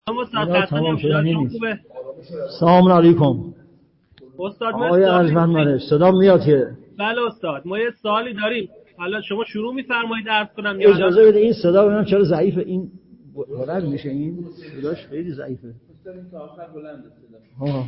اینا تمام شدنی نیست. سلام علیکم استاد. آقای ارجمند منش صدا میاد که؟ بله استاد، ما یه سوالی داریم. حالا شما شروع می‌فرمایید عرض کنم یا اجازه بده این صدا ببینم چرا ضعیفه. این بلند میشه، این صداش خیلی ضعیفه. استاد این تا آخر بلنده صدا.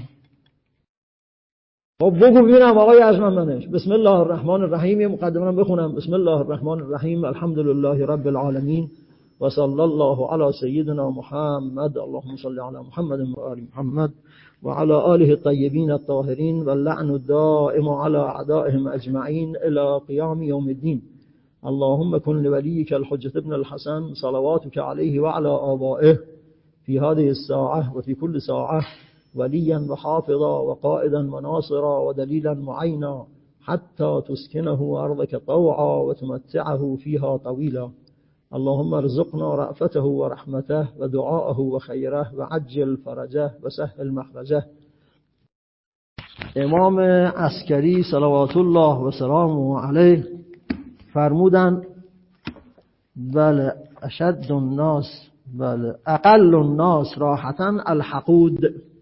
خب بگو ببینم آقای ارجمند منش. بسم الله الرحمن الرحیم. یه مقدمه رو بخونم. بسم الله الرحمن الرحیم. الحمد لله رب العالمین و صلی الله علی سیدنا محمد. اللهم صل علی محمد و آل محمد و علی آله الطیبین الطاهرین و اللعن الدائم علی اعدائهم اجمعین الی قیام یوم الدین. اللهم كن لوليك الحجة ابن الحسن صلواتك عليه وعلى آبائه في هذه الساعة وفي كل ساعة وليا وحافظا وقائدا وناصرا ودليلا معينا حتى تسكنه أرضك طوعا وتمتعه فيها طويلا. اللهم ارزقنا رأفته ورحمته ودعاءه وخيره وعجل فرجه وسهل مخرجه. امام عسکری صلوات الله و سلامه علیه فرمودن بله اشد الناس بله اقل الناس راحتاً الحقود.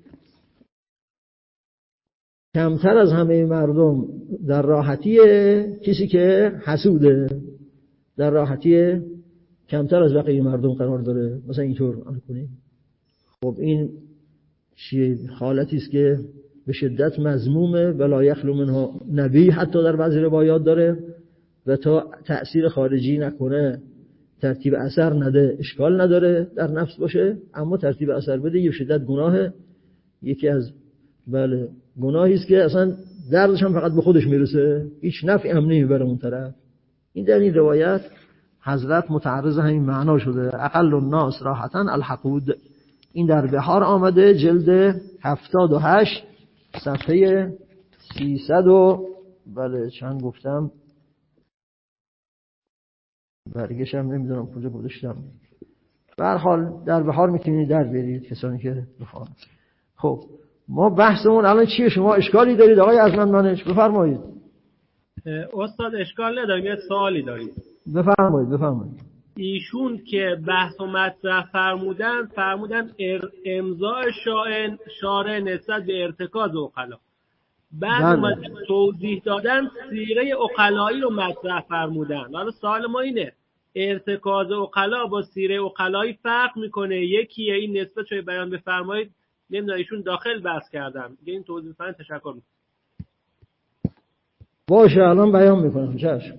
کمتر از همه مردم در راحتی کسی که حسوده، در راحتی کمتر از بقیه مردم قرار داره. مثلا اینطور کنیم. خب این حالتی است که به شدت مذمومه. ولا یخلو منها نبی حتی در بعضی روایات داره و تا تأثیر خارجی نکنه، ترتیب اثر نده، اشکال نداره در نفس باشه، اما ترتیب اثر بده یه شدت گناهه. یکی از بله گناهی است که اصلا دردش هم فقط به خودش میرسه، هیچ نفعی هم نمیبره اون طرف. این در این روایت حضرت متعرض همین معنا شده. اقل الناس راحتاً الحقود. این در بحار آمده، جلد 78 صفحه 300 و بله چند گفتم برگشم نمیدونم کجا گذاشتم. به هر حال در بحار میتونید در برید کسانی که بخوان. خب ما بحثمون الان چیه؟ شما اشکالی دارید آقای ارجمند منش؟ بفرمایید. استاد اشکال نداریم، یه سوالی داریم. بفرمایید. ایشون که بحث و مطرح فرمودن امضاء شارع نسبت به ارتکاز عقلا. بعد اومدن توضیح دادن سیره عقلایی رو مطرح فرمودن. حالا سوال ما اینه، ارتکاز عقلا با سیره عقلایی فرق میکنه؟ یکیه؟ این نسبت رو بیان بفرمایید. نمیدونم ایشون داخل بحث کردن. این توضیح فرمایید. تشکر میکنم. باشه الان بیان میکنم. چشم.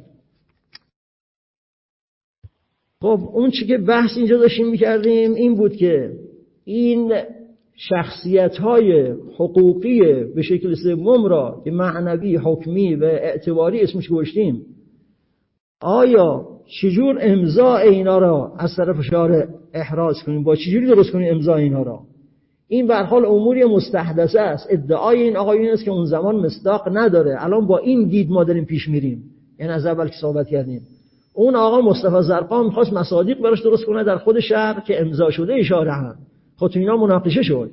خب اون چی که بحث اینجا داشتیم میکردیم این بود که این شخصیت‌های حقوقی به شکل سوم را که معنوی، حکمی و اعتباری اسمش گذاشتیم، آیا چجور امضاء اینا را از طرف شارع احراز کنیم؟ با چجوری درست کنیم امضاء اینا را؟ این به هر حال اموری مستحدثه است. ادعای این آقایون است که اون زمان مصداق نداره. الان با این دید ما داریم پیش میریم. یعنی از اول که صحبت کردیم اون آقا مصطفی زرقا می‌خواست مصادیق براش درست کنه در خود شهر که امضا شده اشاره هم. خب تو اینا مناقشه شد.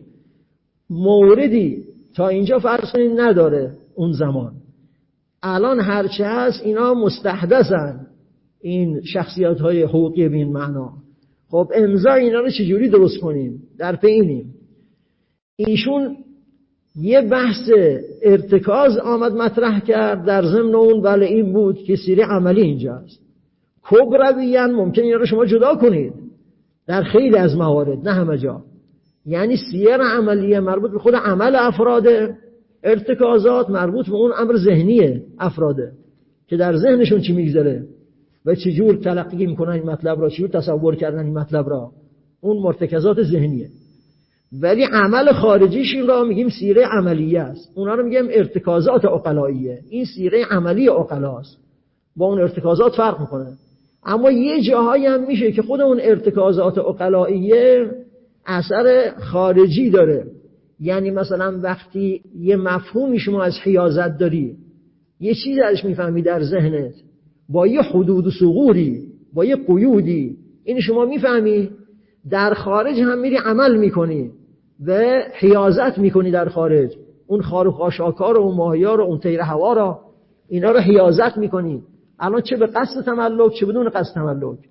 موردی تا اینجا فرض کنید نداره اون زمان. الان هرچه هست اینا مستحدثن، این شخصیت‌های حقوقی به این معنا. خب امضا اینا رو چجوری درست کنیم؟ در پینیم. ایشون یه بحث ارتکاز آمد مطرح کرد در ضمن اون. بله این بود که سیره عملی اینجاست. کبرویان ممکن اینا رو شما جدا کنید در خیلی از موارد، نه همه جا. یعنی سیر عملیه مربوط به خود عمل افراده، ارتکازات مربوط به اون امر ذهنی افراده که در ذهنشون چی میگذره و چجور تلقی میکنن این مطلب را، چجور تصور کردن این مطلب را، اون مرتکزات ذهنیه. ولی عمل خارجیش این را میگیم سیره عملیه است. اونا رو میگیم ارتکازات عقلاییه. این سیره عملی عقلاست، با اون ارتکازات فرق میکنه. اما یه جاهایی هم میشه که خود اون ارتکازات عقلاییه اثر خارجی داره. یعنی مثلا وقتی یه مفهومی شما از حیازت داری، یه چیزی ازش میفهمی در ذهنت، با یه حدود و ثغوری، با یه قیودی، این شما میفهمی، در خارج هم میری عمل میکنی و حیازت میکنی در خارج. اون خار و خاشاکار و اون ماهیار و اون طیر هوا را، اینا رو حیازت میکنی. الان چه به قصد تملک چه بدون قصد تملک.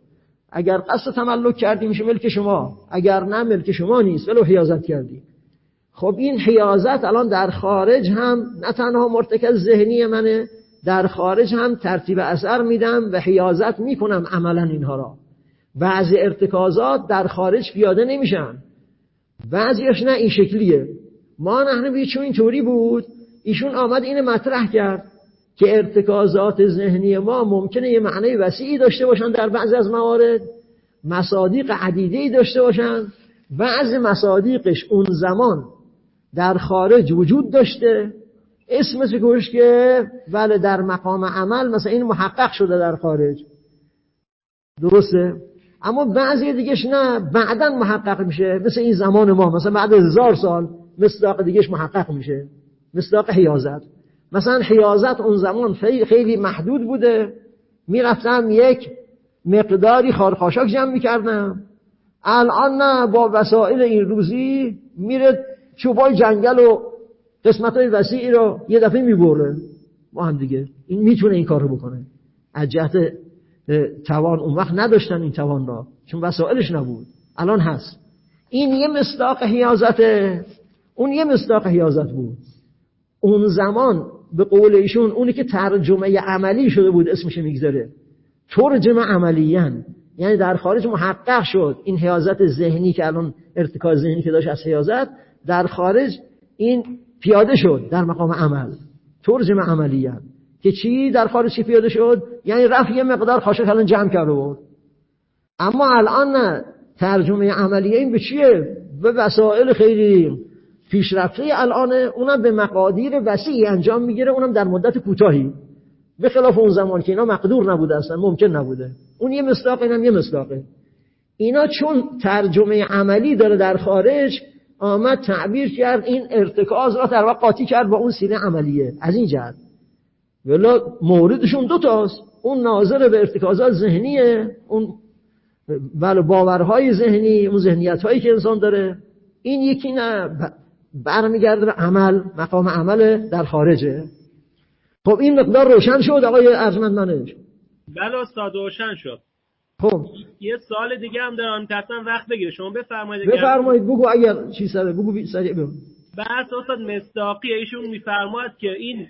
اگر قصد تملک کردی میشه ملک شما، اگر نه ملک شما نیست ولو حیازت کردی. خب این حیازت الان در خارج هم نه تنها مرتکز ذهنی منه، در خارج هم ترتیب اثر میدم و حیازت میکنم عملا اینها را. بعضی ارتکازات در خارج پیاده نمیشن، بعضیش نه این شکلیه. ما نحنوی چون اینطوری بود، ایشون آمد اینو مطرح کرد که ارتکازات ذهنی ما ممکنه یه معنی وسیعی داشته باشن، در بعضی از موارد مصادیق عدیده‌ای داشته باشن، بعضی مصادیقش اون زمان در خارج وجود داشته، اسمش گوش که ولی در مقام عمل مثلا این محقق شده در خارج، درسته؟ اما بعضی دیگهش نه، بعداً محقق میشه. مثل این زمان ما مثلا بعد 1000 سال مصداق دیگهش محقق میشه، مصداق حیازت. مثلا حیازت اون زمان خیلی محدود بوده، میرفتم یک مقداری خارخاشاک جمع میکردم. الان نه، با وسایل این روزی میره چوبای جنگل و قسمتای وسیعی رو یه دفعه میبره با هم دیگه. این میتونه این کارو بکنه. از جهت توان اون وقت نداشتن این توان را، چون وسایلش نبود، الان هست. این یه مصداق حیازته، اون یه مصداق حیازت بود. اون زمان به قول ایشون اونی که ترجمه عملی شده بود اسمش میگذاره ترجمه عملیان، یعنی در خارج محقق شد این حیازت ذهنی که الان ارتکاز ذهنی که داشت از حیازت، در خارج این پیاده شد در مقام عمل، ترجمه عملیان. که چی در خارج پیاده شد؟ یعنی رفت یه مقدار خاشاک الان جمع کرده بود. اما الان نه، ترجمه عملیه این به چیه؟ به وسایل خیلی پیشرفته الان، اونم به مقادیر وسیعی انجام میگیره، اونم در مدت کوتاهی، به خلاف اون زمان که اینا مقدور نبوده، اصلا ممکن نبوده. اون یه مصداق، اینم یه مصداقه. اینا چون ترجمه عملی داره در خارج، آمد تعبیر کرد این ارتکاز را در واقع قاطی کرد با اون سینه عملیه. از این جهت ولی موردشون دو تاست، اون ناظر به ارتکازات ذهنیه، اون ولی باورهای ذهنی، اون ذهنیت‌هایی که انسان داره. این یکی نه، برمیگرده به عمل، مقام عمل در خارجه. خب این مقدار روشن شد آقای ارجمندانش؟ بله استاد روشن شد. خب یه سوال دیگه هم دارم که اصلا وقت بگیره، شما بفرمایید. بفرمایید، بگو اگر چیز سره بگو سریع بگو. بحث استاد مصداقی ایشون میفرماید که این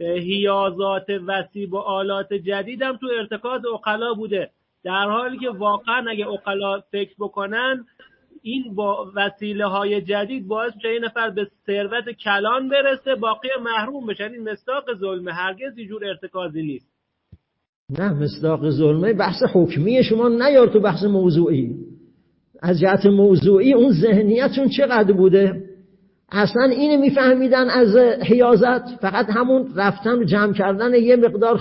حیازات وسیع و آلات جدید هم تو ارتکاز عقلا بوده، در حالی که واقعا اگه عقلا فکر بکنن این با وسیله های جدید باعث میشه این نفر به ثروت کلان برسه، باقی محروم بشن. این مصداق ظلمه، هرگز اینجور ارتکازی نیست. نه، مصداق ظلمه بحث حکمی شما نیار تو بحث موضوعی. از جهت موضوعی اون ذهنیتشون چقدر بوده؟ اصلا اینو میفهمیدن از حیازت فقط همون رفتن جمع کردن یه مقدار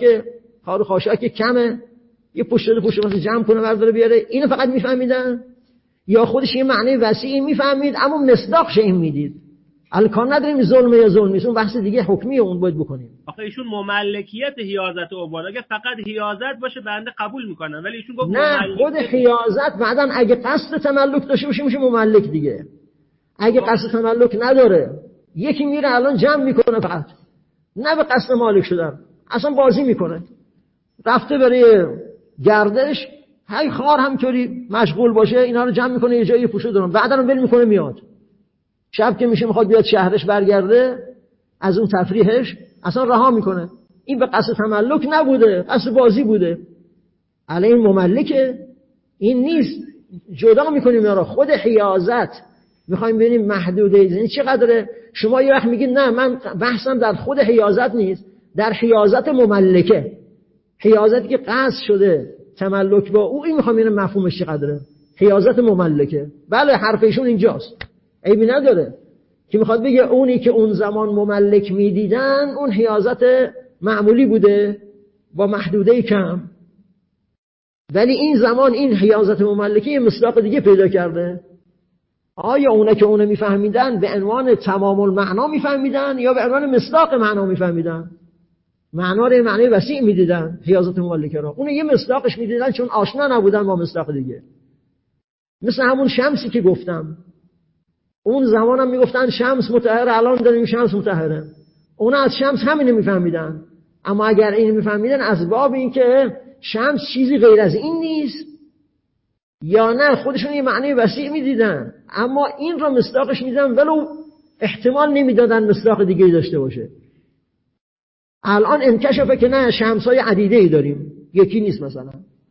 خاشاک کمه، یه پشت مثلا جمع کنه برداره بیاره، اینو فقط میفهمیدن؟ یا خودش یه معنی وسیعی میفهمید اما مصداقش این میدید؟ الکان نداریم ظلمه یا ظلم نیست، اون بحث دیگه حکمی اون باید بکنیم. آخه ایشون مملکیت حیازت عباد، اگه فقط حیازت باشه بنده قبول میکنم، ولی ایشون گفت نه، خود حیازت بعدن اگه قصد تملک داشته باشه میشه مملک دیگه. اگه قصد تملک نداره، یکی میره الان جمع میکنه فقط، نه به قصد مالک شدن، اصلا بازی میکنه، رفته برای گردش، هی خار همطوری مشغول باشه اینا رو جمع میکنه یه جایی پوشو دارن، بعدا رو ول میکنه میاد، شب که میشه میخواد بیاد شهرش برگرده از اون تفریحش اصلا رها میکنه. این به قصد تملک نبوده، قصد بازی بوده. الان این مملکه، این نیست. جدا میکنیم اینا رو. خود حیازت میخوایم ببینیم محدوده این چقدره. شما یه وقت میگید نه من بحثم در خود حیازت نیست، در حیازت مملکه، حیازتی که قصد شده تملک با او، این میخوام ببینم مفهومش چقدره. حیازت مملکه، بله حرفشون اینجاست، عیبی نداره که میخواد بگه اونی که اون زمان مملک میدیدن اون حیازت معمولی بوده با محدوده کم، ولی این زمان این حیازت مملکی مصداق دیگه پیدا کرده. آیا اونا که اونو میفهمیدن به عنوان تمام المعنا میفهمیدن یا به عنوان مصداق معنا میفهمیدن؟ معنا رو معنی وسیع میدیدن حیازت مملکه را، اون یه مصداقش میدیدن چون آشنا نبودن با مصداق دیگه. مثل همون شمسی که گفتم، اون زمانم میگفتن شمس مطهره، الان داریم شمس مطهره. اونا از شمس همین میفهمیدن، اما اگر این میفهمیدن از باب این که شمس چیزی غیر از این نیست، یا نه خودشون یه معنی وسیع میدیدن اما این رو مصداقش میدن ولو احتمال نمیدادن مصداق دیگه داشته باشه. الان انکشفه که نه شمس‌های عدیده‌ای داریم، یکی نیست مثلا.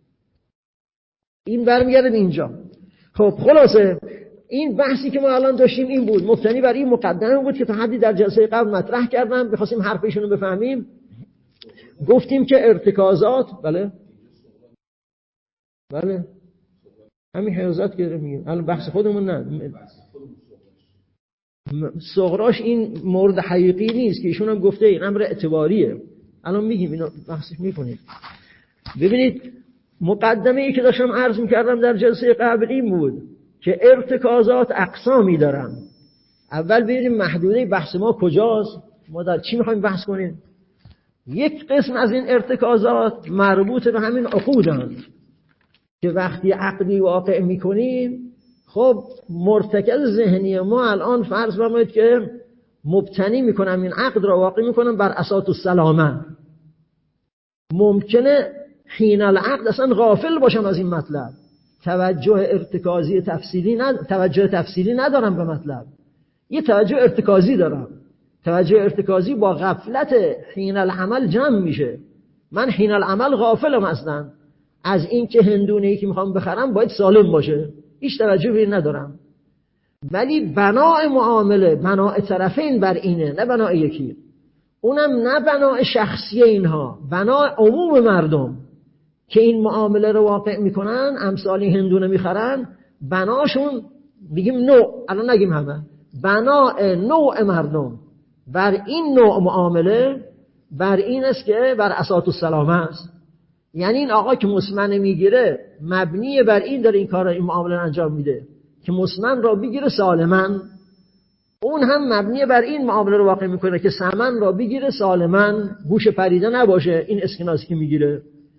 این برمیگرده به اینجا. خب خلاصه این بحثی که ما الان داشتیم این بود، مبتنی بر این مقدمه بود که تا حدی در جلسه قبل مطرح کردم، بخواستیم حرفشون رو بفهمیم. گفتیم که ارتکازات بله همین حیازات که میگیم الان بحث خودمون نه، صغراش این مورد حقیقی نیست که ایشون هم گفته این امر اعتباریه. الان میگیم اینو بحثش میکنیم. ببینید مقدمه ای که داشتم عرض میکردم در جلسه قبل این بود که ارتکازات اقسامی دارن. اول ببینیم محدوده بحث ما کجاست، ما در چی میخوایم بحث کنیم. یک قسم از این ارتکازات مربوط به همین عقودند که وقتی عقدی واقع میکنیم خب مرتکز ذهنی ما الان فرض فرمایید که مبتنی میکنم این عقد را واقع میکنم بر اساس السلامه. ممکنه حین العقد اصلا غافل باشم از این مطلب، توجه تفصیلی ندارم به مطلب، یه توجه ارتکازی دارم. توجه ارتکازی با غفلت حین العمل جمع میشه. من حین العمل غافلم اصلا از این که هندونه‌ای که میخوام بخرم باید سالم باشه، هیچ توجه به این ندارم. ولی بناء معامله بناء طرفین بر اینه، نه بناء یکی. اونم نه بناء شخصی اینها، بناء عموم مردم که این معامله رو واقع میکنن، امثال هندونه میخرن، بناشون بگیم نوع، الان نگیم همه، بناء نوع مردم بر این نوع معامله بر این است که بر اساس السلامه است. یعنی این آقا که مسمن میگیره مبنی بر این داره این کار این معامله انجام میده که مسمن را بگیره سالمن، اون هم مبنی بر این معامله رو واقع میکنه که سمن را بگیره سالمن، گوش پریده نباشه این اسکناسی که میگیره.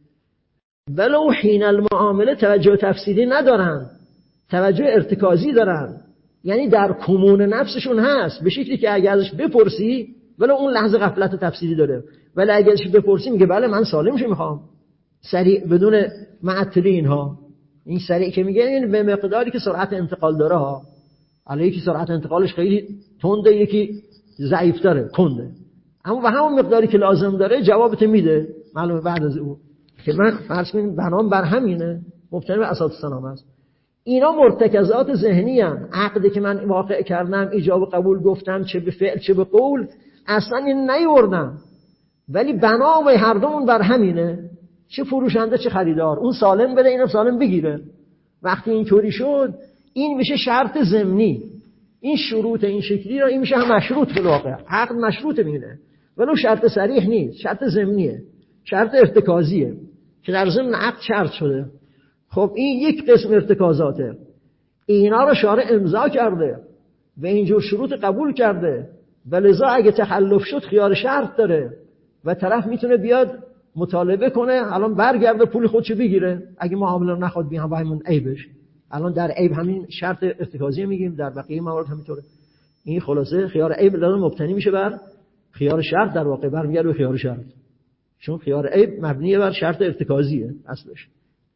ولو حین المعامله توجه تفصیلی ندارن، توجه ارتکازی دارن. یعنی در کمون نفسشون هست به شکلی که اگه ازش بپرسی ولو اون لحظه غفلت تفصیلی داره، ولی اگه ازش بپرسی میگه بله من سالمشو میخوام، سریع بدون معطلی اینها. این سریع که میگه این به مقداری که سرعت انتقال داره ها. الان یکی سرعت انتقالش خیلی تنده، یکی ضعیف‌تره کنده، اما به همون مقداری که لازم داره جوابت میده. معلومه بعد از اون که من فرض کنیم بنام بر همینه، مبتنی بر اساس السلامه است. اینا مرتکزات ذهنی ان. عقدی که من واقع کردم، ایجاب و قبول گفتم، چه به فعل چه به قول، اصلا این نیوردم، ولی بنام هر دومون بر همینه، چه فروشنده چه خریدار، اون سالم بده اینم سالم بگیره. وقتی اینطوری شد این میشه شرط ضمنی. این شروط این شکلی را این میشه هم مشروط به واقع. عقد مشروط مینه ولو شرط صریح نیست، شرط ضمنیه، شرط ارتکازیه که در ضمن عقد شرط شده. خب این یک قسم ارتکازاته. اینا رو شارع امضا کرده و اینجور شروط قبول کرده و لذا اگه تخلف شد خیار شرط داره و طرف میتونه بیاد مطالبه کنه الان برگرده پول خودشو بگیره اگه معامله رو نخواد بیان با همون عیبش. الان در عیب همین شرط ارتکازی میگیم، در بقیه موارد همینطوره. این خلاصه خیار عیب لازم مبتنی میشه بر خیار شرط، در واقع برمیگرده به خیار شرط، چون خیار عیب مبنی بر شرط ارتکازیه اصلش.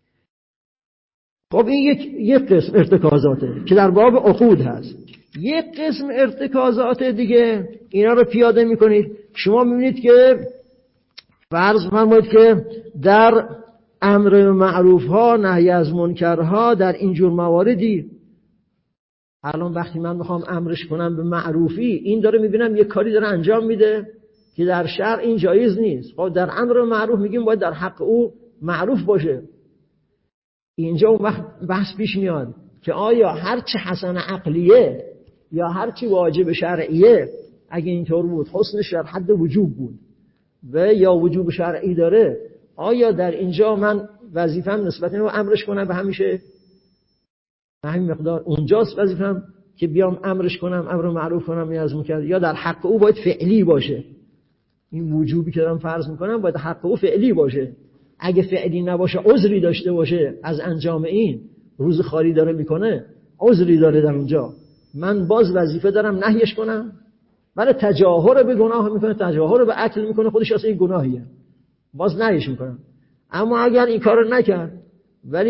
خب این یک قسم ارتکازاته که در باب عقود هست. یک قسم ارتکازات دیگه اینا رو پیاده میکنید. شما میبینید که فرض فرمایید که در امر معروف ها نهی از منکرها در اینجور مواردی، الان وقتی من میخوام امرش کنم به معروفی، این داره میبینم یک کاری داره انجام میده که در شرع این جایز نیست. خب در امر معروف میگیم باید در حق او معروف باشه. اینجا اون وقت بحث پیش میاد که آیا هر چه حسن عقلیه یا هر چه واجب شرعیه اگه اینطور بود حسنش در حد وجوب بود و یا وجوب شرعی داره، آیا در اینجا من وظیفه‌ام نسبت اینو امرش کنم به همیشه به همین مقدار، اونجاست وظیفه‌ام که بیام امرش کنم، امر معروف کنم یا از منکر، یا در حق او باید فعلی باشه. این وجوبی که دارم فرض میکنم باید حق او فعلی باشه. اگه فعلی نباشه، عذری داشته باشه از انجام این، روز خالی داره میکنه، عذری داره در اونجا، من باز وظیفه دارم نهیش کنم. ولی تجاهر به گناه میکنه، تجاهر به اکل میکنه، خودش اصلا این گناهیه، باز نهیش میکنم. اما اگر این کارو نکرد ولی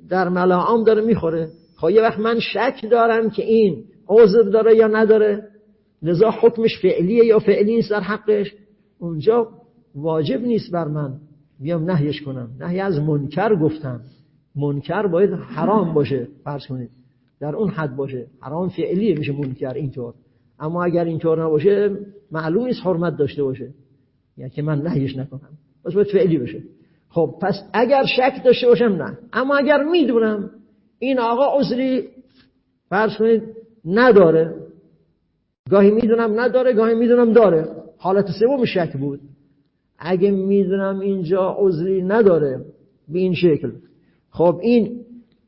در ملاعام داره میخوره. خب یه وقت من شک دارم که این عذر داره یا نداره، لذا حکمش فعلیه یا فعلی نیست در حقش، اونجا واجب نیست بر من بیام نهیش کنم. نهی از منکر گفتم، منکر باید حرام باشه، فرض کنید در اون حد باشه، حرام فعلیه میشه منکر اینطور. اما اگر اینطور نباشه معلوم نیست حرمت داشته باشه، یعنی که من نهیش نکنم، بس باید فعلی بشه. خب پس اگر شک داشته باشم نه، اما اگر میدونم این آقا عذری فرض کنید نداره، گاهی میدونم نداره گاهی میدونم داره، حالت سوم شک بود. اگه میدونم اینجا عذری نداره به این شکل، خب این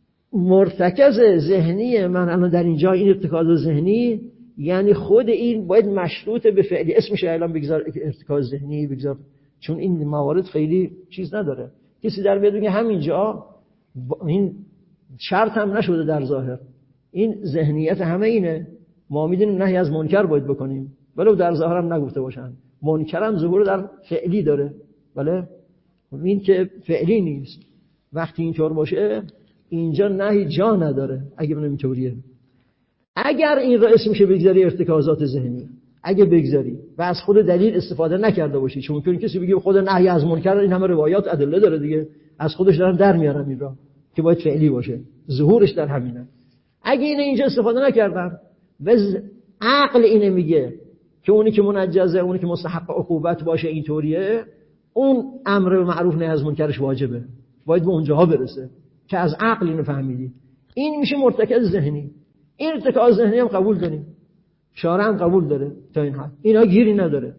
مرتکز ذهنی من الان در اینجا، این ارتکاز ذهنی یعنی خود این باید مشروط به فعلی. اسمش الان بگذار ارتکاز ذهنی بگذار، چون این موارد خیلی چیز نداره. کسی در بیاد بگه همینجا این شرط هم نشده در ظاهر، این ذهنیت همه اینه، ما میدونیم نهی از منکر باید بکنیم ولو در ظاهر هم نگفته باشن، منکر هم ظهور در فعلی داره، بله این که فعلی نیست. وقتی اینطور باشه اینجا نهی جا نداره. اگه من اینطوریه، اگر این را اسمش بگذاری ارتکازات ذهنی، اگه بگذاری و از خود دلیل استفاده نکرده باشی، چون ممکن کسی بگه خود نهی از منکر این همه روایات ادله داره دیگه، از خودش دارن در میارن این را که باید فعلی باشه، ظهورش در همینه. اگه اینجا استفاده نکردن و عقل اینه میگه که اونی که منجزه، اونی که مستحق عقوبت باشه اینطوریه، اون امر به معروف نهی از منکرش واجبه، باید به اونجاها برسه که از عقل اینو فهمیدی. این میشه مرتکز ذهنی. این ارتکاز ذهنی هم قبول داریم، شارع هم قبول داره تا این حد، اینا گیری نداره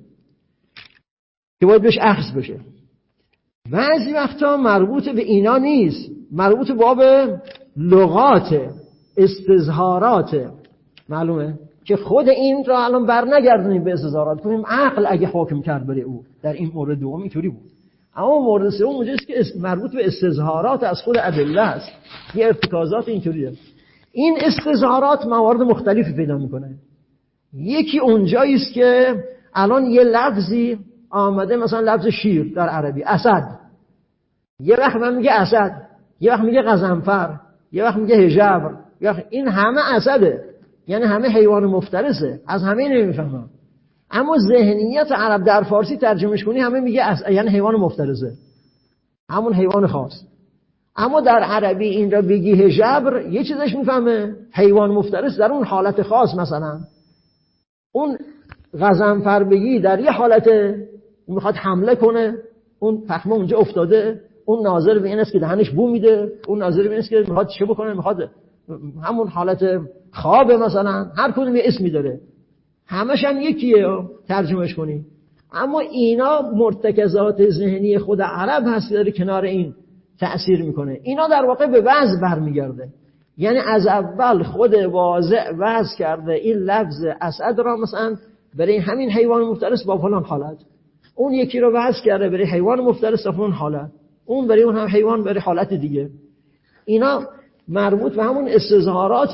که باید بهش اخذ بشه. بعضی وقتا مربوط به اینا نیست، مربوط باب لغات، استظهارات. معلومه که خود این را الان بر نگردونیم به استظهارات کنیم، عقل اگه حکم کرد بره او در این مورد دوم اینطوری بود. اما مورد سوم اونجاست که مربوط به استظهارات از خود ادله است، یه ارتکازات اینطوریه. این استظهارات موارد مختلفی پیدا میکنه. یکی اونجایی است که الان یه لفظی آمده، مثلا لفظ شیر در عربی اسد، یه وقت من میگه اسد، یه وقت میگه غضنفر، یه وقت میگه هژبر، این همه اسده، یعنی همه حیوان مفترسه، از همه نمیفهمم. اما ذهنیت عرب در فارسی ترجمهش کنی همه میگه یعنی حیوان مفترسه، همون حیوان خاص. اما در عربی این را بگی هژبر یه چیزش میفهمه، حیوان مفترس در اون حالت خاص. مثلا اون غضنفر بگی در یه حالت میخواد حمله کنه، اون پخمه اونجا افتاده، اون ناظر به این است که دهنش بو میده، اون ناظر به این است که میخواد چه بکنه، میخواد همون حالت خوابه. مثلا هر کدوم یه اسمی داره، همش هم یکیه ترجمهش کنی. اما اینا مرتکزات ذهنی خود عرب هست، داره کنار این تأثیر میکنه. اینا در واقع به وضع برمیگرده، یعنی از اول خود واضع وضع کرده این لفظ اسد را مثلا برای همین حیوان مفترس با فلان حالت، اون یکی رو وضع کرده برای حیوان مفترس با فلان حالت، اون برای اون هم حیوان برای حالت دیگه. اینا مربوط به همون استظهارات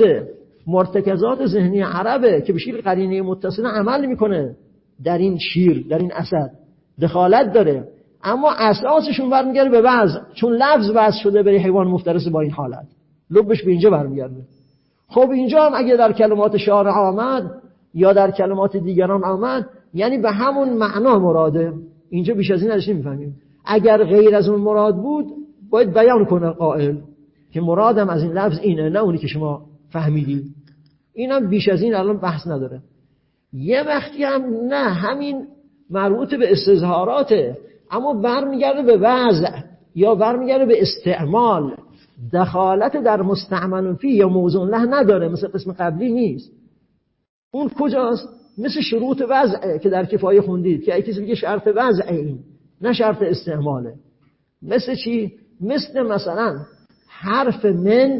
مرتکزات ذهنی عربه که به شکل قرینه متصله عمل میکنه در این شیر، در این اسد دخالت داره، اما اساسشون برمیگرده به وضع، چون لفظ وضع شده برای حیوان مفترس با این حالت، لبش به اینجا برمیگرده. خب اینجا هم اگه در کلمات شارع آمد یا در کلمات دیگران آمد، یعنی به همون معنا مراده. اینجا بیش از این ازش نمیفهمیم. اگر غیر از اون مراد بود باید بیان کنه قائل که مرادم از این لفظ اینه، نه اونی که شما فهمیدی. اینم بیش از این الان بحث نداره. یه وقتی هم نه، همین مربوط به استظهاراته، اما برمیگرده به وضع یا برمیگرده به استعمال، دخالت در مستعمل فی یا موضوع له نداره، مثل قسم قبلی نیست. اون کجاست؟ مثل شروط وضعه که در کفایه خوندید که کسی بگه شرط وضعه، این نه شرط استعماله. مثل چی؟ مثلا حرف من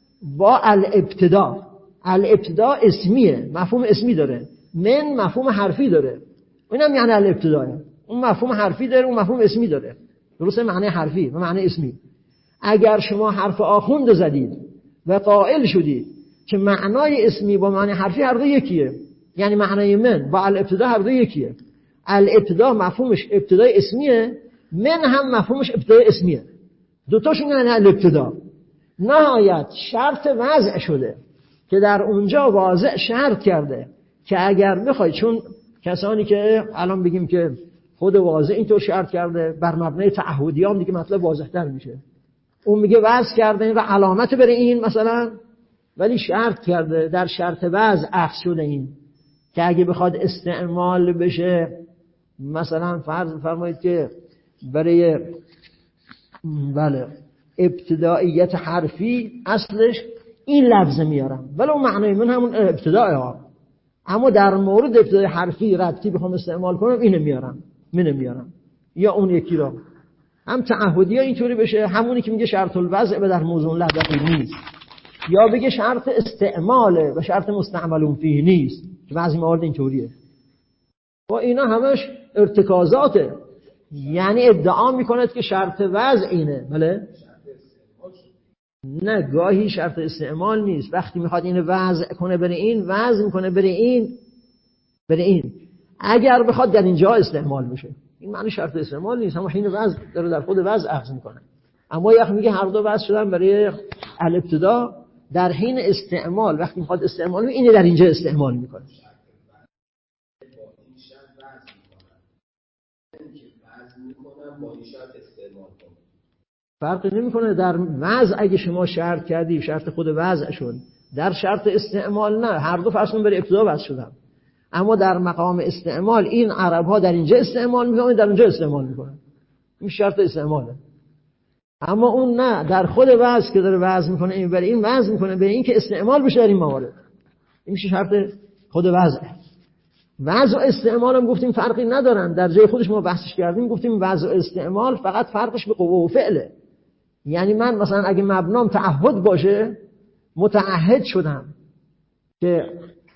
با الابتدا. الابتدا اسمیه، مفهوم اسمی داره، من مفهوم حرفی داره. اینم یعنی الابتداه، اون مفهوم حرفی داره، اون مفهوم اسمی داره. درسته؟ معنی حرفی و معنی اسمی. اگر شما حرف آخوند زدید و قائل شدید که معنای اسمی با معنی حرفی هر دو یکیه، یعنی معنای من با الابتدا هر دو یکیه. الابتدا مفهومش ابتدای اسمیه، من هم مفهومش ابتدای اسمیه، دوتاشون یعنی الابتدا. نهایت شرط وضع شده که در اونجا واضح شرط کرده که اگر بخوای، چون کسانی که الان بگیم که خود واضح اینطور شرط کرده بر مبنای تعهدی هم دیگه مطلب واضح‌تر میشه. اون میگه وضع کرده این و علامت بره این مثلا، ولی شرط کرده در شرط وضع اخذ شده این که اگه بخواد استعمال بشه، مثلا فرض فرمایید که برای ابتداییت حرفی اصلش این لفظ میارم، ولی اون معنای من همون ابتدای ها، اما در مورد ابتدای حرفی ربطی بخوام استعمال کنم اینو میارم یا اون یکی را. هم تعهدی ها اینطوری بشه، همونی که میگه شرط الوضع به در موضوع لفظی نیست، یا بگه شرط استعماله و شرط مستعملون فیه نیست که بعضی موارد اینطوریه. و اینا همش ارتکازاته، یعنی ادعا میکند که شرط وضع اینه. بله؟ نه، گاهی شرط استعمال نیست. وقتی میخواد اینو وضع کنه بره این، وضع میکنه بره این اگر بخواد در اینجا استعمال بشه، این معنی شرط استعمال نیست، اما حین وضع داره در خود وضع اخذ میکنه. اما یخ میگه هر دو وضع شدن برای الابتدا، در حین استعمال وقتی میخواد استعمال کنه اینو در اینجا استعمال میکنه. فرقی نمیکنه در وضع. اگه شما شرط کردی شرط خود وضع شد، در شرط استعمال نه، هر دو فرضون برای ابتدا وضع شدن، اما در مقام استعمال این عرب ها در اینجا استعمال میکنن، در اونجا استعمال میکنن، این شرط استعماله. اما اون نه، در خود وضع که داره وضع میکنه این برای این وضع میکنه به این که استعمال بشه در این موارد، این میشه شرط خود وضع. وضع و استعمال هم گفتیم فرقی ندارن، در جای خودش ما بحثش کردیم، گفتیم وضع و استعمال فقط فرقش به قوه و فعله. یعنی من مثلا اگه مبنام تعهد باشه، متعهد شدم که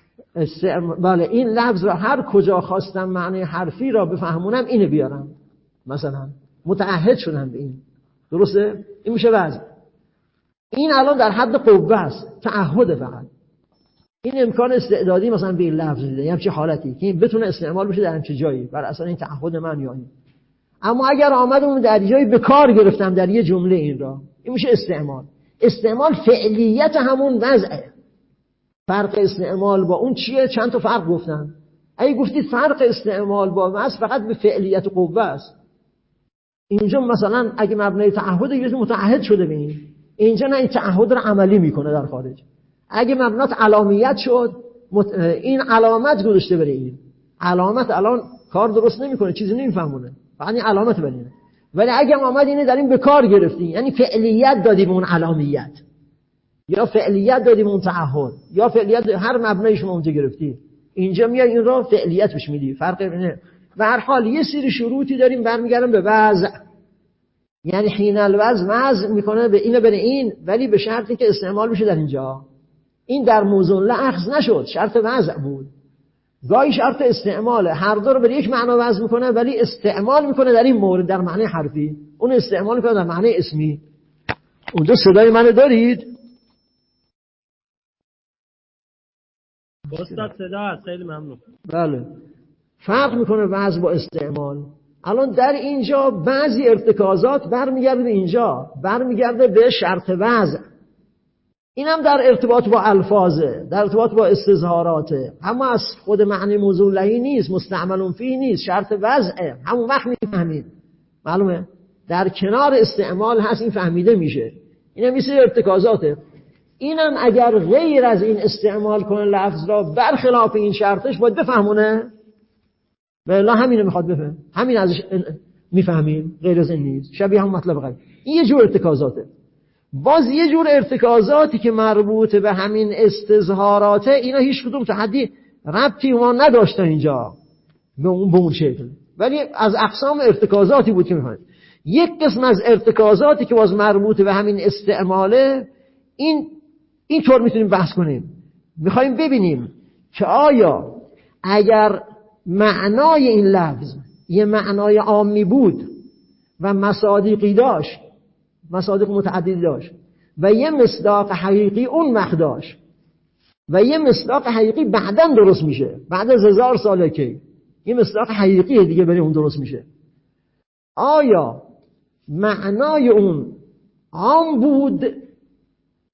بله این لفظ را هر کجا خواستم معنی حرفی را بفهمونم اینو بیارم، مثلا متعهد شدم به این، درسته؟ این میشه وضع. این الان در حد قوه است، تعهد فقط. این امکان استعدادی مثلا به این لفظ دیده، یه همچین حالتی که این بتونه استعمال بشه در همچین جایی بر اساس این تعهد من یا این. اما اگر آمدم در جایی به کار گرفتم در یه جمله این را، این میشه استعمال. استعمال فعلیت همون وضعه. فرق استعمال با اون چیه؟ چند تا فرق گفتن. اگه گفتید فرق استعمال با وضع فقط به فعلیت قوه است، اینجا مثلا اگه مبنای تعهد یه متعهد شده به این، اینجا نه، این تعهد رو عملی میکنه در خارج. اگه مبنات علامیت شد، این علامت گذاشته بره این. علامت الان کار درست نمیکنه، چیزی نمیفهمونه، فقط این علامت برینه. ولی اگه آمد اینه در این به کار گرفتی، یعنی فعلیت دادی به اون علامیت، یا فعلیت دادی به اون تعهد، یا فعلیت هر مبنای شما اونجا گرفتی، اینجا میای این را فعلیت بهش میدی. فرق اینه. و هر حال یه سری شروطی داریم برمیگردن به وضع، یعنی حین الوضع وضع میکنه به اینو بره این، ولی به شرطی که استعمال بشه در اینجا. این در موضوع لحظ نشد، شرط وضع بود. گاهی شرط استعماله، هر دو رو به یک معنا وضع میکنه، ولی استعمال میکنه در این مورد در معنی حرفی، اون استعمال میکنه در معنی اسمی. اونجا صدای منو دارید؟ استاد صدا هست، خیلی ممنون. بله، فرق میکنه وضع با استعمال. الان در اینجا بعضی ارتکازات برمیگرده به اینجا، برمیگرده به شرط وضع. این هم در ارتباط با الفاظه، در ارتباط با استظهاراته، اما از خود معنی موضوع لهی نیست، مستعملون فیه نیست، شرط وضعه. همون وقت میفهمید، معلومه در کنار استعمال هست، این فهمیده میشه. این هم مثل ارتکازاته. اینم اگر غیر از این استعمال کنه لفظ را برخلاف این شرطش، باید بفهمونه. والله همینو میخواد بفهم، همین ازش میفهمیم، غیر از این نیست. شبیه هم مطلب غیر. این یه جور ارتکازاته. باز یه جور ارتکازاتی که مربوط به همین استظهاراته، اینا هیچ کدوم تا حدی ربطی ما نداشتن اینجا به اون شکل، ولی از اقسام ارتکازاتی بود که میخوایم. یک قسم از ارتکازاتی که باز مربوط به همین استعماله، این طور میتونیم بحث کنیم. میخوایم ببینیم که آیا اگر معنای این لفظ یه معنای عامی بود و مصادیقی داشت، مصادیق متعددی داشت، و یه مصداق حقیقی اون وقت داشت، و یه مصداق حقیقی بعداً درست میشه، بعد از 1000 ساله که یه مصداق حقیقی دیگه برای اون درست میشه، آیا معنای اون عام بود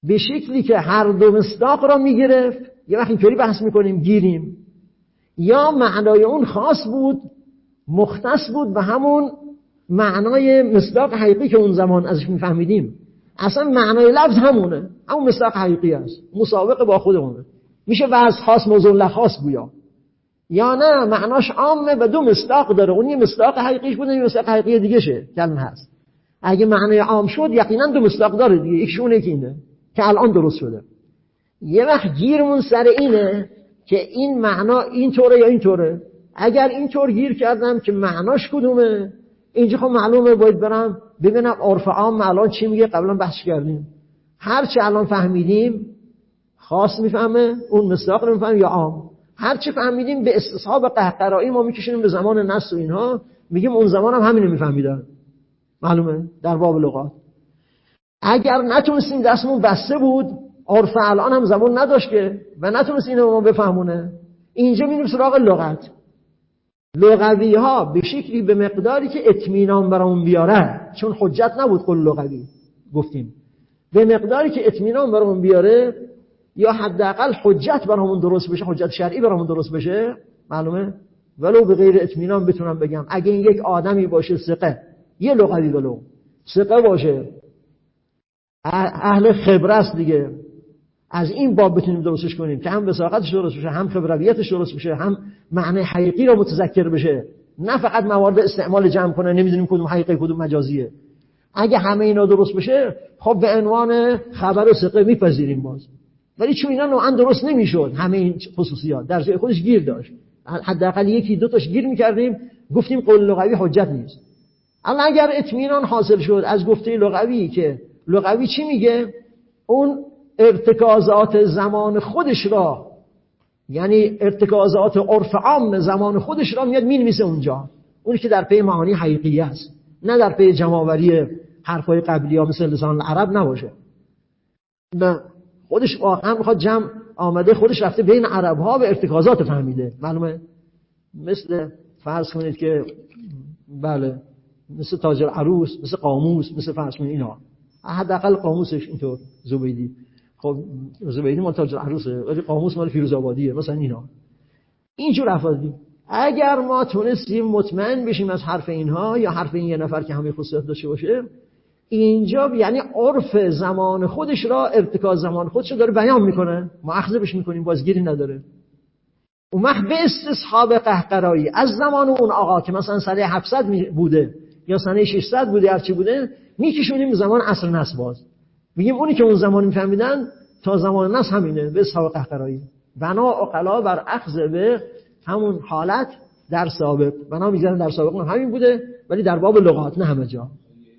به شکلی که هر دو مصداق را میگرفت. یه وقت اینطوری بحث میکنیم گیریم، یا معنای اون خاص بود، مختص بود به همون معنای مصداق حقیقی که اون زمان ازش میفهمیدیم. اصلا معنای لفظ همونه، همون مصداق حقیقی است، مسابقه با خودمونه. میشه وضع خاص موضوع لخاص گویا. یا نه معناش عامه و دو مصداق داره، اون یه مصداق حقیقیش بود، یه مصداق حقیقی دیگه شه کلمه هست. اگه معنای عام شد یقینا دو مصداق داره دیگه، یکیشونه که اینه که الان درست شده. یه وقت گیرمون سر اینه که این معنا اینطوره یا اینطوره. اگر اینطور گیر کردم که معناش کدومه، اینجا خب معلومه باید برم ببینم عرف عام الان چی میگه. قبلا بحث کردیم هر چی الان فهمیدیم خاص میفهمه، اون مصداق رو میفهمه یا عام. هر چی فهمیدیم به استصحاب قهقرایی ما میکشونیم به زمان نص و اینها، میگیم اون زمان هم همینو میفهمیدن. معلومه در باب لغات. اگر نتونستیم دستمون بسته بود، عرف الان هم زمان نداشت که و نتونست اینو ما بفهمونه، اینجا میریم سراغ لغت. لغوی ها به شکلی به مقداری که اطمینان برامون بیاره، چون حجت نبود قول لغوی گفتیم، به مقداری که اطمینان برامون بیاره یا حداقل حجت برامون درست بشه، حجت شرعی برامون درست بشه، معلومه ولو به غیر اطمینان بتونم بگم اگه این یک آدمی باشه ثقه، یه لغوی ولو ثقه باشه، اهل خبره است دیگه، از این باب بتونیم درستش کنیم که هم وثاقتش درست بشه، هم خبرویتش درست بشه، هم معنی حقیقی رو متذکر بشه، نه فقط موارد استعمال جمع کنه نمیدونیم کدوم حقیقی کدوم مجازیه. اگه همه اینا درست بشه خب به عنوان خبر و ثقه میپذیریم باز. ولی چون اینا نوعا درست نمیشد، همه این خصوصیات در جای خودش گیر داشت، حداقل یکی دو تاش گیر میکردیم، گفتیم قول لغوی حجت نیست. اما اگر اطمینان حاصل شد از گفته لغوی که لغوی چی میگه، اون ارتکازات زمان خودش را، یعنی ارتکازات عرف عام زمان خودش را میاد مینویسه اونجا، اونی که در پی معانی حقیقی است، نه در پی جمع‌آوری حرفای قبلی ها مثل لسان العرب نباشه. نه خودش واقعا میخواد جمع آمده، خودش رفته بین عرب ها و ارتکازات فهمیده. معلومه مثل فرض کنید که بله مثل تاج العروس، مثل قاموس، مثل فرض کنید اینا، حداقل قاموسش اینطور زبیدی، خب زبیدی مال تاج العروسه ولی قاموس مال فیروزآبادیه مثلا اینا، اینجور افرادی. اگر ما تونستیم مطمئن بشیم از حرف اینها یا حرف این یه نفر که همه خصوصیات داشته باشه، اینجا یعنی عرف زمان خودش را، ارتکاز زمان خودش رو داره بیان میکنه، مؤاخذه بهش میکنیم، بازگیری نداره. اون وقت به استصحاب قهقرایی از زمان اون آقا که مثلا سنه 700 بوده یا سنه 600 بوده هرچی بوده، میکشونیم زمان عصر نص باز، میگیم اونی که اون زمان میفهمیدن تا زمان نص همینه، به استصحاب قهقرایی. بنا عقلا بر اخذ به همون حالت در سابق، بنا میگن در سابق هم همین بوده ولی در باب لغات نه همه جا.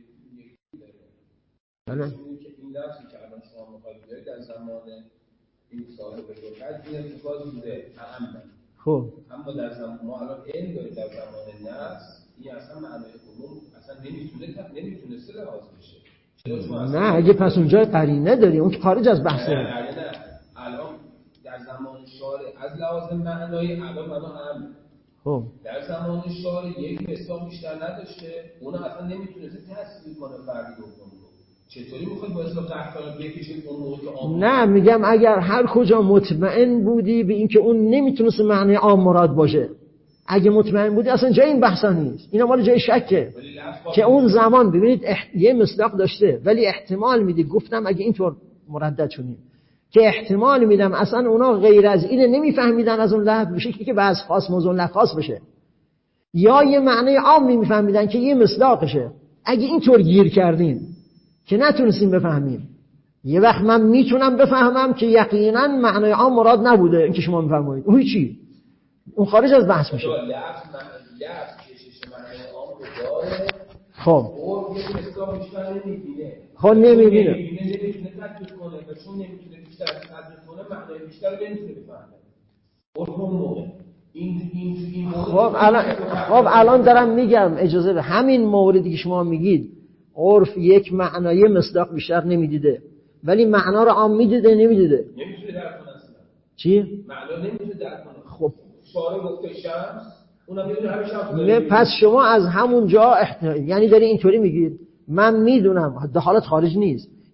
این لفظی که الان شما مخاطب دارید در زمان این صاحب لغت این ارتکاز بوده اهم. خب اما در زمان ما الان علم داریم در زمان نص این اصلا معنای عموم اصلا نمیتونسته لحاظ بشه. نه اگه پس اونجا قرینه داری اون که خارج از بحثه. نه الان در زمان شارع از لحاظ معنایی الان هم خب در زمان شارع یک مصداق بیشتر نداشته، اون اصلا نمیتونسته تصویر کنه فردی دوم. چطوری میخواد با اصلاح قهقرایی بکشید اون موضوع عام؟ نه میگم اگر هر کجا مطمئن بودی به این که اون نمیتونست معنی عام مراد باشه، اگه مطمئن بودی اصلا جای این بحثا نیست، اینا مال جای شکه که اون زمان ببینید یه مصداق داشته ولی احتمال میدی، گفتم اگه اینطور مردد شدیم که احتمال میدم اصلا اونا غیر از اینه نمیفهمیدن از اون لحظه به شکلی که بعض خاص موضوع لخاص بشه، یا یه معنی عام نمیفهمیدن که یه مصداقشه. اگه اینطور گیر کردین که نتونستیم بفهمیم، یه وقت من میتونم بفهمم که یقینا معنای عام مراد نبوده این که شما میفرمایید، اون چی؟ اون خارج از بحث میشه. لفظ کشش معنای عام رو داره. خب اون یه مصداق بیشتر نمیبینه. خب نمیبینه نمیتونه تدبیر کنه و چون نمیتونه بیشتر تدبیر کنه معنای بیشتر رو نمیتونه بفهمه. اون موقع این خب الان دارم میگم اجازه به همین موردی که شما میگید عرف یک معنای مصداق بیشتر نمیدیده ولی معنا رو عام میدیده نمیدیده. نمیتونه درک کنه اصلا. چی؟ معنا نمیتونه درک کنه. خب شارع گفته شمس، اونم بدون همین شمس. پس شما از همون جا یعنی داری اینطوری میگید من میدونم، حالت خارج نیست،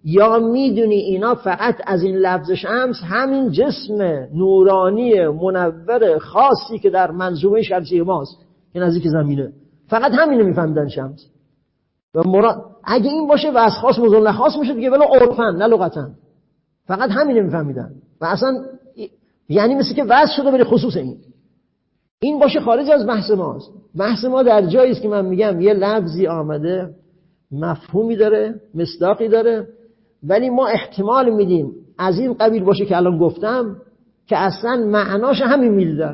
یا میدونی اینا فقط از این لفظ شمس همین جسم نورانی منور خاصی که در منظومه شمسی ماست که نزدیک زمینه، فقط همینو میفهمیدن شمس. و اگه این باشه واسه خاص موضوع خاص میشه دیگه، ولی عرفن نه لغتن، فقط همینو میفهمیدن و اصلا یعنی مثل که واسه شده بره خصوص این باشه خارج از بحث ماست. بحث ما در جایی است که من میگم یه لفظی آمده مفهومی داره، مصداقی داره، ولی ما احتمال میدیم از این قبیل باشه که الان گفتم که اصلا معناش همین میدیدن،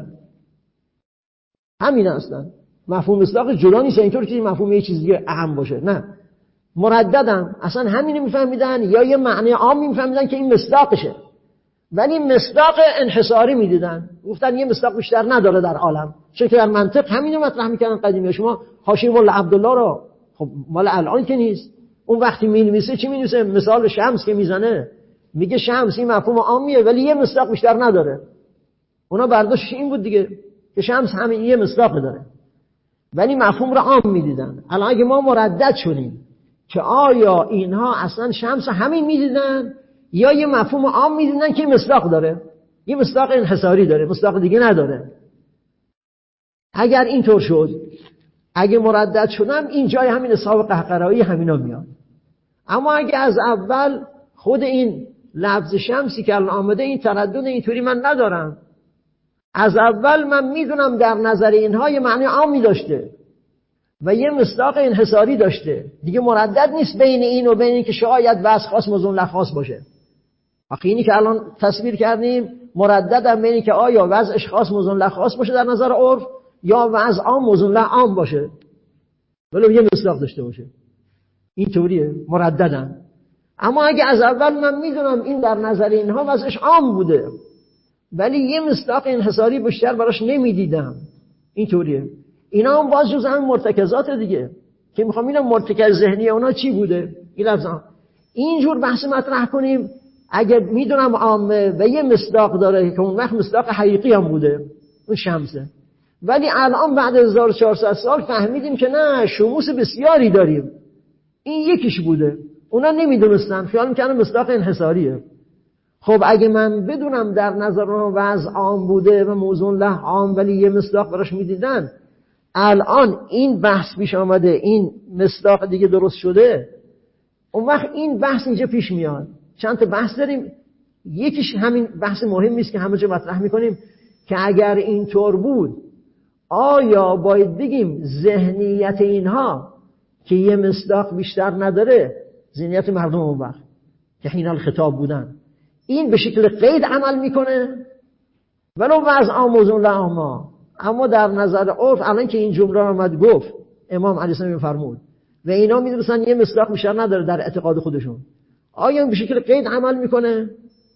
همین اصلا مفهوم مصداق جدا نیست اینطور که مفهوم یه چیز دیگه اهم باشه، نه، مرددن اصلا همینو میفهمیدن یا یه معنی عام میفهمیدن که این مصداقشه، ولی مصداق انحصاری میدیدن، گفتن یه مصداق بیشتر نداره در عالم. چون که در منطق همینو مطرح میکردن قدیمی. شما حاشیه مولا عبدالله رو، خب مال الان که نیست، اون وقتی مینویسه چی مینویسه؟ مثال شمس که میزنه میگه شمس این مفهوم عامیه ولی یه مصداق بیشتر نداره. اونا برداشتش این بود دیگه که شمس همین یه مصداق داره ولی مفهوم رو عام میدیدن. الان اگه ما مردد شدیم که آیا اینها اصلا شمس همین میدیدن یا یه مفهوم عام میدیدن که مصداق داره، یه مصداق انحصاری داره، مصداق دیگه نداره. اگر اینطور شد، اگه مردد شدم، این جای همین اصحاب قهقرایی همینا میاد. اما اگه از اول خود این لفظ شمسی که الان آمده این تردد اینطوری من ندارم، از اول من میدونم در نظر اینها یه معنی عامی داشته و یه مصداق انحصاری داشته، دیگه مردد نیست بین این و بین این که شاید وصف خاص موضوع لخاص باشه. اینی که الان تصویر کردیم مردد هم بین که آیا وضعش خاص موضوع لخاص باشه در نظر عرف یا وضع عام موضوع عام باشه ولی یه مصداق داشته باشه، این طوریه مرددن. اما اگه از اول من میدونم این در نظر اینها وضعش عام بوده ولی یه مصداق انحصاری بیشتر براش نمیدیدم، این طوریه. اینا هم باز جز هم مرتکزات دیگه که میخوام ببینم مرتکز ذهنی اونا چی بوده. این لفظا اینجور بحث مطرح کنیم اگه میدونم عامه و یه مصداق داره که اون وقت مصداق حقیقی هم بوده اون شمسه، ولی الان بعد 1400 سال فهمیدیم که نه، شموس بسیاری داریم، این یکیش بوده، اونا نمیدونستن، خیال میکنن مصداق انحصاریه. خب اگه من بدونم در نظر اون وضع عام بوده و موضوع له عام ولی یه مصداق براش میدیدن، الان این بحث پیش آمده، این مصداق دیگه درست شده، اون وقت این بحث اینجا پیش میاد. چند تا بحث داریم، یکیش همین بحث مهمی است که همه جا مطرح میکنیم که اگر اینطور بود آیا باید بگیم ذهنیت اینها که یه مصداق بیشتر نداره، ذهنیت مردم اون وقت که حین الخطاب بودن، این به شکل قید عمل میکنه ولو وضع عام موضوع لعاما، اما در نظر عرف الان که این جمله رو آمد گفت امام علیه السلام فرمود و اینا میدونستن یه مصداق بیشتر نداره در اعتقاد خودشون، آیا این به شکل قید عمل میکنه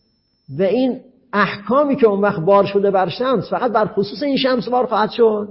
و این احکامی که اون وقت بار شده بر شمس فقط بر خصوص این شمس بار خواهد شد،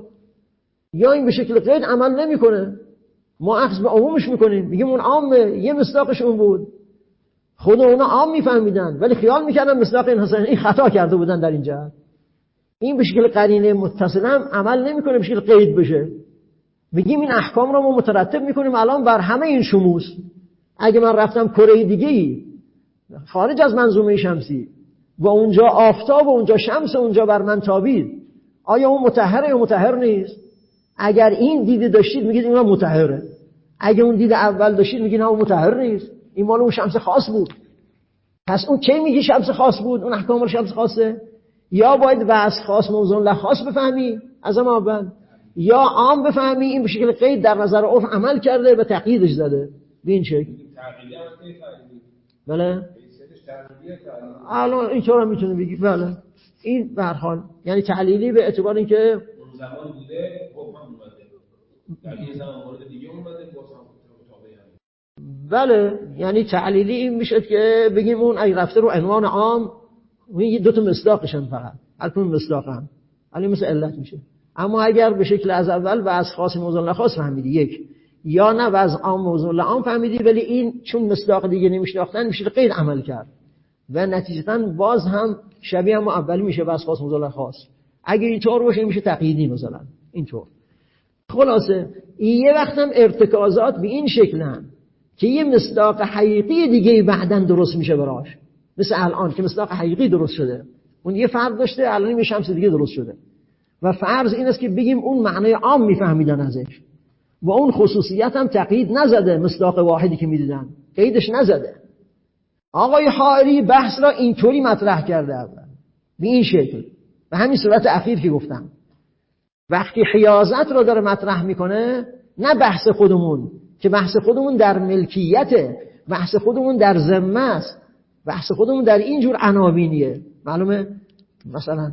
یا این به شکل قید عمل نمیکنه؟ ما اخذ به عمومش میکنیم، میگیم اون عامه، یه مصداقش اون بود، خود اونا عام میفهمیدن ولی خیال میکردن مصداق این خطا کرده بودن در اینجا. این به شکل قرینه متصل هم عمل نمیکنه، به شکل قید بشه. میگیم این احکام رو ما مترتب میکنیم الان بر همه این شموس. اگه من رفتم کره دیگه‌ای خارج از منظومه شمسی و اونجا آفتاب و اونجا شمس و اونجا بر من تابید، آیا اون مطهره یا مطهر نیست؟ اگر این دیده داشتید میگید اون مطهره، اگه اون دیده اول داشتید میگید نه اون مطهر نیست، این مال اون شمس خاص بود. پس اون کی میگی شمس خاص بود؟ اون احکام شمس خاصه؟ یا باید واسه خاص موضوع له خاص بفهمی از اول، یا عام بفهمی این به شکل قید در نظر عرف عمل کرده و تقییدش زده به این شکل. بله الان اینطور هم میتونه بگی بله. این به هر حال یعنی تعلیلی به اعتبار اینکه اون زمان بوده حکم اومده در این زمان مورد دیگه اومده بله، یعنی تعلیلی این میشه که بگیم اون اگه رفته رو عنوان عام این دو تا مصداقشن فقط البته مصداق هم علی مثل علت میشه. اما اگر به شکل از اول و از خاص موضوع له خاص فهمیدی یک، یا نه و از عام موضوع له عام فهمیدی ولی این چون مصداق دیگه نمیشناختن میشه قید عمل کرد و نتیجتاً باز هم شبیه هم اولی میشه و از خاص موضوع له خاص. اگه اینطور باشه میشه تقییدی مثلا اینطور. خلاصه یه وقت هم ارتکازات به این شکل هم که یه مصداق حقیقی دیگه بعداً درست میشه براش، مثل الان که مصداق حقیقی درست شده، اون یه فرق داشته، الان یه شمس دیگه درست شده. و فرض این است که بگیم اون معنای عام میفهمیدن ازش و اون خصوصیت هم تقیید نزده، مصداق واحدی که میدیدن قیدش نزده. آقای حائری بحث را اینطوری مطرح کرده اول به این شکل، به همین صورت اخیر که گفتم. وقتی حیازت را داره مطرح میکنه، نه بحث خودمون که بحث خودمون در ملکیته، بحث خودمون در ذمه است، بحث خودمون در اینجور عناوینیه. معلومه مثلا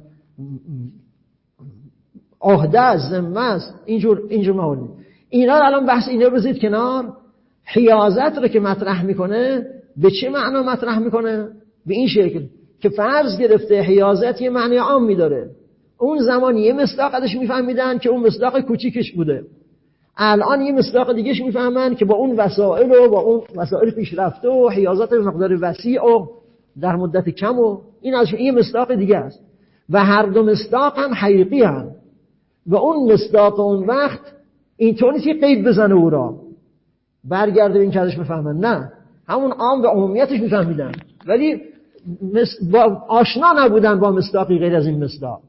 عهده است، ذمه است، اینجور موارد. اینا الان بحث اینا رو بذارید کنار. حیازت رو که مطرح میکنه به چه معنا مطرح میکنه؟ به این شکل که فرض گرفته حیازت یه معنی عام میداره، اون زمان یه مصداق ازش میفهمیدن که اون مصداق کوچیکش بوده، الان یه مصداق دیگهش میفهمن که با اون وسائل و با اون وسائل پیشرفته و حیازت مقدار وسیع و در مدت کم و این از یه مصداق دیگه است. و هر دو مصداق هم حقیقی هم. و اون مصداق اون وقت اینطور نیست که قید بزنه او را برگرده به این که ازش بفهمن، نه، همون عام به عمومیتش میفهمیدن، ولی با آشنا نبودن با مصداقی غیر از این مصداق.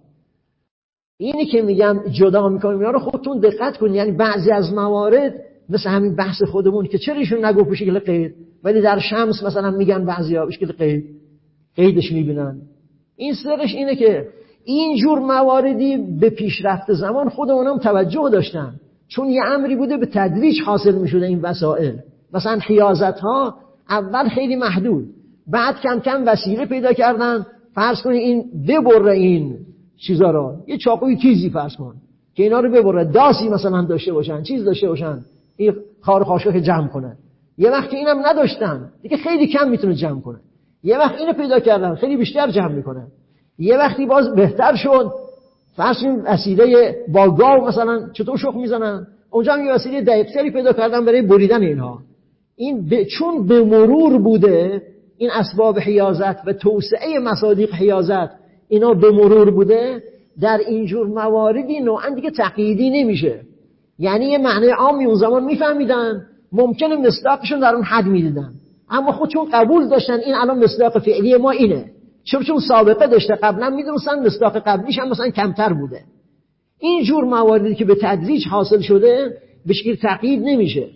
اینی که میگم جدا میکنیم اینا رو خودتون دقت کنید. یعنی بعضی از موارد مثل همین بحث خودمون که چرا ایشون نگفت به شکل قید، ولی در شمس مثلا میگن بعضیا به شکل قیدش میبینن. این سرش اینه که اینجور مواردی به پیشرفت زمان خود اونم توجه داشتن، چون یه امری بوده به تدریج حاصل میشده این وسائل. مثلا حیازت ها اول خیلی محدود، بعد کم کم وسیله پیدا کردن. فرض کنید این ببره این چیزا رو، یه چاقوی تیزی فرض کن که اینا رو ببره، داسی مثلا داشته باشن، چیز داشته باشن، این خار خاشاک جمع کنه. یه وقت اینم نداشتن دیگه خیلی کم میتونه جمع کنه. یه وقت اینو پیدا کردن خیلی بیشتر جمع میکنه. یه وقتی باز بهتر شد، فرض کنید وسیله با گاو مثلا چطور شخم میزنن، اونجا هم یه وسیله دقیق‌تری پیدا کردن برای بریدن اینها. این چون به مرور بوده این اسباب حیازت و توسعه مصادیق حیازت، اینا به مرور بوده، در اینجور مواردی نوعا دیگه تقییدی نمیشه. یعنی یه معنی عامی اون زمان میفهمیدن، ممکنه مصداقشون در اون حد میدیدن، اما خودشون قبول داشتن این الان مصداق فعلی ما اینه، چون سابقه داشته، قبلا میدونستن مصداق قبلیش هم مثلا کمتر بوده. اینجور مواردی که به تدریج حاصل شده به شکل تقیید نمیشه.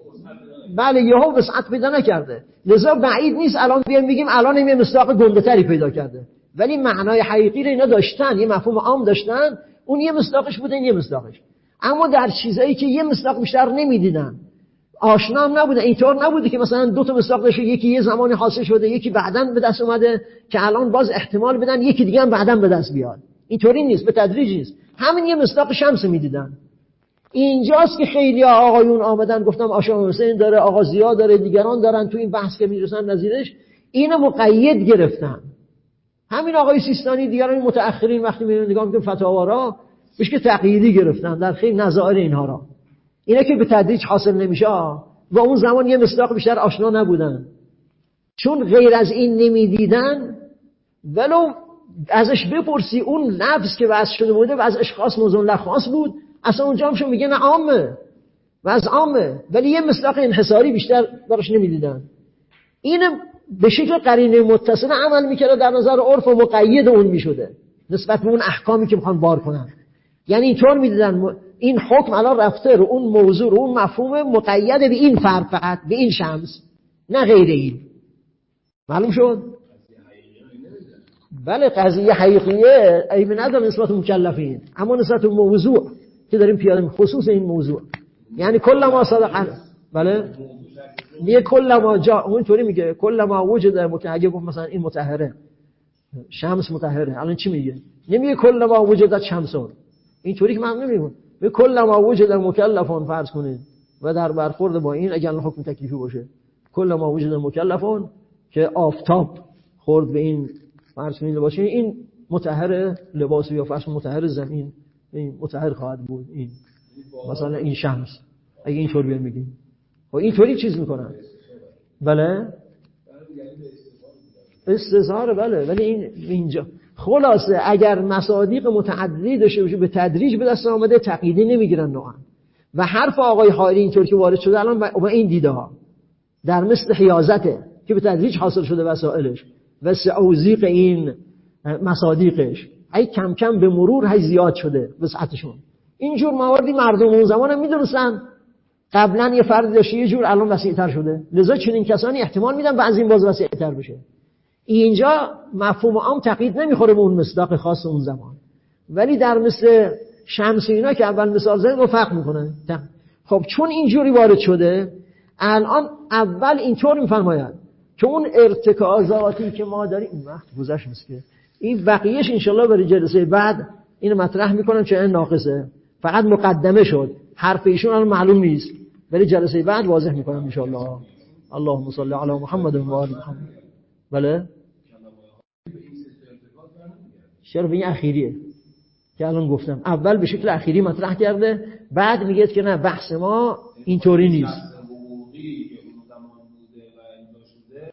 بله، یهو وسعت پیدا نکرده، لذا بعید نیست الان بیایم بگیم الان یه مصداق گنده‌تری پیدا کرده، ولی معنای حقیقی رو اینا داشتن، یه مفهوم عام داشتن، اون یه مصداقش بوده این یه مصداقش. اما در چیزایی که یه مصداق بیشتر نمیدیدن، آشنا هم نبوده، اینطور نبوده که مثلا دو تا مصداق داشته، یکی یه زمانی حاصل شده یکی بعداً به دست اومده که الان باز احتمال بدن یکی دیگه هم بعداً به دست بیاد. اینطوری نیست، به تدریج نیست، همین یه مصداق شمس میدیدن. اینجاست که خیلی آقایون آمدن گفتم آشا حسین داره، آقا زیاد داره، دیگران دارن، تو این بحث که میرسن نظیرش اینو مقید گرفتن. همین آقای سیستانی، دیگران متأخرین وقتی میرن نگاه میکنن فتاوا بهش که تقییدی گرفتن در خیلی نظائر اینها را. اینا که به تدریج حاصل نمیشه و اون زمان یه مصداق بیشتر آشنا نبودن، چون غیر از این نمیدیدن. ولو ازش بپرسی اون لفظ که وضع شده بوده و از اشخاص موضوع خاص بود، اصلا اونجا همشون میگه نه عامه و از عامه، ولی یه مصداق انحصاری بیشتر براش نمیدیدن. اینو به شکل قرینه متصله عمل میکرده، در نظر عرف و مقید اون میشده نسبت به اون احکامی که میخوان بار کنن. یعنی اینطور میدیدن این حکم الان رفته رو اون موضوع رو اون مفهوم مقید به این فرق، فقط به این شمس، نه غیر این. معلوم شد؟ بله، قضیه حقیقیه عیبی نداره نسبت مکلفین، اما نسبت موضوع که داریم پیاده خصوص این موضوع، یعنی کل ما صدقا، بله میگه کل ما جا، اونطوری میگه کل ما وجود، اگه گفت مثلا این مطهره شمس مطهره، الان چی میگه؟ نمیگه کل ما وجودت شمسون، اینطوری که من نمیگم، میگه کل ما وجود مکلفون فرض کنید و در برخورد با این اگر حکم تکلیفی باشه، کل ما وجود مکلفون که آفتاب خورد به این فرض کنید باشه، این مطهر لباس یا فرض مطهر زمین، این مطهر خواهد بود، این مثلا این شمس اگه اینطور بیان میگیم و اینطوری چیز میکنن. بله استظهار، بله، ولی این اینجا خلاصه اگر مصادیق متعددی داشته باشه به تدریج به دست آمده تقییدی نمیگیرن نوعا. و حرف آقای حائری اینطور که وارد شده الان با این دیده ها، در مثل حیازته که به تدریج حاصل شده وسائلش و توزیع این مصادیقش ای کم کم به مرور هی زیاد شده وسعتشون. اینجور مواردی مردم اون زمان هم میدونستن قبلا یه فرد داشته یه جور الان وسیع‌تر شده، لذا چنین کسانی احتمال میدن بعضی این باز وسیع‌تر بشه. اینجا مفهوم عام تقیید نمیخوره به اون مصداق خاص اون زمان، ولی در مثل شمس اینا که اول مثال زدن رو فرق میکنن. خب چون اینجوری وارد شده الان اول اینطور میفرماید که اون ارتکازاتی که ما داریم این وقت گذشت است که این بقیهش انشالله برای جلسه بعد اینو مطرح میکنم چه ناقصه، فقط مقدمه شد، حرف ایشون الان معلوم نیست، ولی جلسه بعد واضح میکنم انشالله. اللهم صل علی محمد و آل محمد. بله شرف این اخیریه که الان گفتم، اول به شکل اخیری مطرح کرده، بعد میگه که نه بحث ما اینطوری نیست.